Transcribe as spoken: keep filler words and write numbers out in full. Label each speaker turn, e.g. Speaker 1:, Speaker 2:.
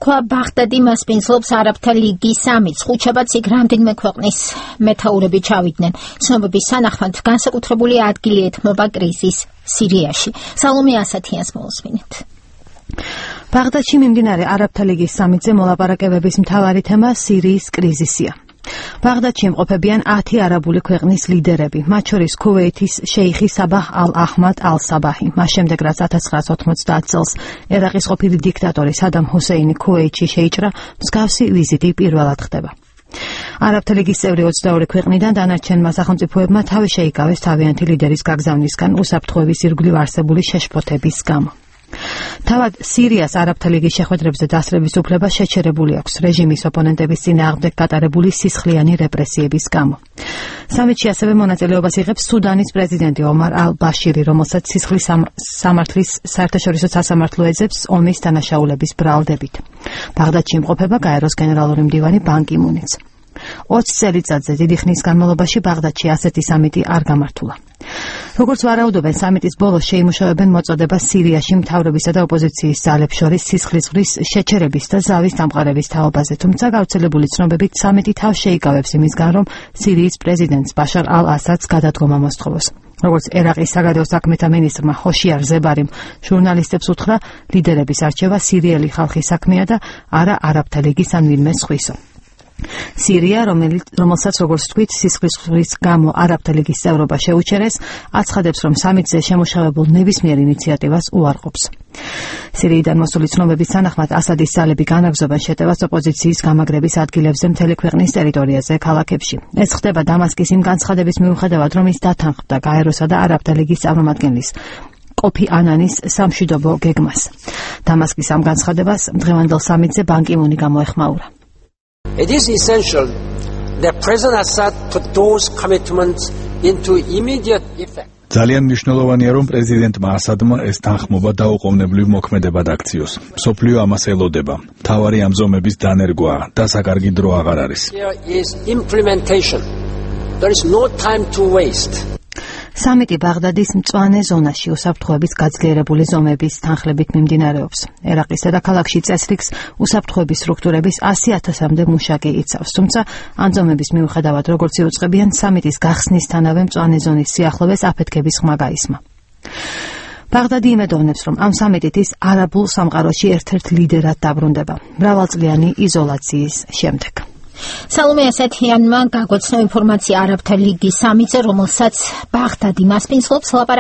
Speaker 1: თქვა, ბაღდადი მასპინძლობს არაბთა ლიგის სამიტს. ხუთშაბათს იქ რამდენიმე ქვეყნის მეთაურები ჩავიდნენ. ცნობების თანახმად განსაკუთრებული ადგილი ეთმობა კრიზის სირიაში. სალომე ასათიანს მოვუსმინეთ.
Speaker 2: ბაღდადში მიმდინარე არაბთა ლიგის სამიტზე მოლაპარაკებების მთავარი თემა სირიის კრიზისია. ბაღდადში იმყოფებიან ათი არაბული ქვეყნის ლიდერები, მათ შორის ქუვეითის შეიხი საბაჰ ალ-აჰმად ალ-საბაჰი. მას შემდეგ, რაც ათას ცხრაას ოთხმოცდაათ წელს ერაყის ყოფილი დიქტატორი სადამ ჰუსეინი ქუვეითში შეიჭრა, მსგავსი ვიზიტი პირველად ხდება. არაბთა ლიგის წევრი ოცდაორი ქვეყნიდან დანარჩენმა სახელმწიფოებმა თავი შეიკავეს თავიანთი ლიდერის გაგზავნისგან უსაფრთხოების ირგვლივ არსებული შეშფოთების გამო. თავად სირიას არაბთა ლიგის შეხვედრებზე დასწრების უფლება შეჩერებული აქვს რეჟიმის ოპონენტების წინააღმდეგ გატარებული სისხლიანი რეპრესიების გამო. სამიტში ასევე მონაწილეობას იღებს სუდანის პრეზიდენტი ომარ ალ-ბაშირი, რომელსაც სისხლის სამართლის საერთაშორისო სასამართლო ეძებს ომის დანაშაულების ბრალდებით. ბაღდადში იმყოფება გაეროს გენერალური მდივანი ბან კი მუნიც. ოცი წელიწადზე დიდი ხნის განმავლობაში ბაღდადში ასეთი სამიტი არ გამართულა. როგორც ვარაუდობენ, სამიტის ბოლოს შეიმუშავებენ მოწოდებას სირიაში მთავრობისა და ოპოზიციის ძალებს შორის სისხლისღვრიის შეჩერების და ზავის დამყარების თაობაზე, თუმცა გავრცელებული ცნობებით სამიტი თავს შეიკავებს იმისგან, რომ სირიის პრეზიდენტს ბაშარ ალ-ასადს გადადგომა მოსთხოვოს. როგორც ერაყის საგარეო საქმეთა მინისტრმა ჰოშიარ ზებარიმ ჟურნალისტებს უთხრა, ლიდერების არჩევა სირიელი ხალხის საქმეა და არა არაბთა ლიგის ან ვინმე სხვისო. სირია, რომელსაც როგორც თქვით, სისხლისღვრიის გამო არაბთა ლიგის წევრობა შეუჩერეს, აცხადებს, რომ სამიტზე შემუშავებულ ნებისმიერ ინიციატივას უარყოფს. სირიიდან მოსული ცნობების თანახმად ასადის ძალები განაგზობენ შეტევას ოპოზიციის გამაგრების ადგილებზე მთელი ქვეყნის ტერიტორიაზე, ქალაქებში. ეს ხდება დამასკის იმ განცხადების მიუხედავად, რომ ის დათანხმდა გაეროსა და არაბთა ლიგის წარმომადგენლის კოფი ანანის სამშვიდობო გეგმას. დამასკის ამ განცხადებას დღევანდელ სამიტზე ბან კი მუნი გამოეხმაურა.
Speaker 3: It is essential that President Assad put those commitments into immediate effect.
Speaker 4: ძალიან მნიშვნელოვანია, რომ პრეზიდენტმა ასადმა ეს თანხმობა დაუყოვნებლივ მოქმედებად აქციოს. მსოფლიო ამას ელოდება. მთავარი ამ ზომების დანერგვაა და საკარგი დრო აღარ არის.
Speaker 3: There is implementation. There is no time to waste.
Speaker 2: სამიტი ბაღდადის მწვანე ზონაში უსაფრთხოების გაძლიერებული ზომების თანხლებით მიმდინარეობს. ერაყის დედაქალაქში წესრიგს უსაფრთხოების სტრუქტურების ასი ათასამდე მუშაკი იცავს, თუმცა ამ ზომების მიუხედავად, როგორც იუწყებიან, სამიტის გახსნისთანავე მწვანე ზონის სიახლოვეს აფეთქების ხმა გაისმა. ბაღდადი იმედოვნებს, რომ ამ სამიტით ის არაბულ სამყაროში ერთ-ერთ ლიდერად დაბრუნდება, მრავალწლიანი იზოლაციის შემდეგ.
Speaker 1: სალომე ასათიანმა გაგოცნო ინფორმაცია არაბთა ლიგის სამიტზე, რომელსაც ბაღდადი მასპინძლობს.